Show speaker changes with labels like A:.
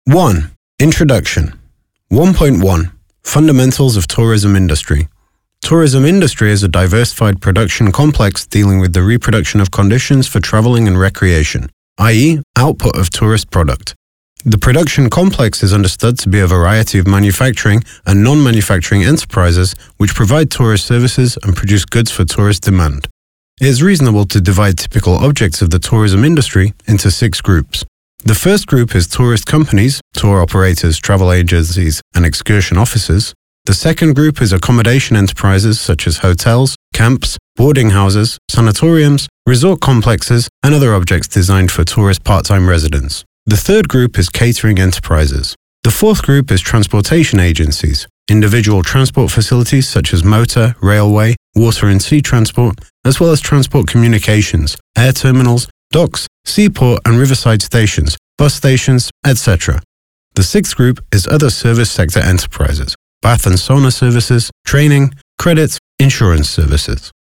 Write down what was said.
A: 1. Introduction. 1.1. Fundamentals of tourism industry. Tourism industry is a diversified production complex dealing with the reproduction of conditions for traveling and recreation, i.e., output of tourist product. The production complex is understood to be a variety of manufacturing and non-manufacturing enterprises which provide tourist services and produce goods for tourist demand. It is reasonable to divide typical objects of the tourism industry into 6 groups. The first group is tourist companies, tour operators, travel agencies, and excursion offices. The second group is accommodation enterprises such as hotels, camps, boarding houses, sanatoriums, resort complexes, and other objects designed for tourist part-time residents. The third group is catering enterprises. The fourth group is transportation agencies, individual transport facilities such as motor, railway, water and sea transport, as well as transport communications, air terminals, docks, seaport and riverside stations, bus stations, etc. The sixth group is other service sector enterprises, bath and sauna services, training, credit, insurance services.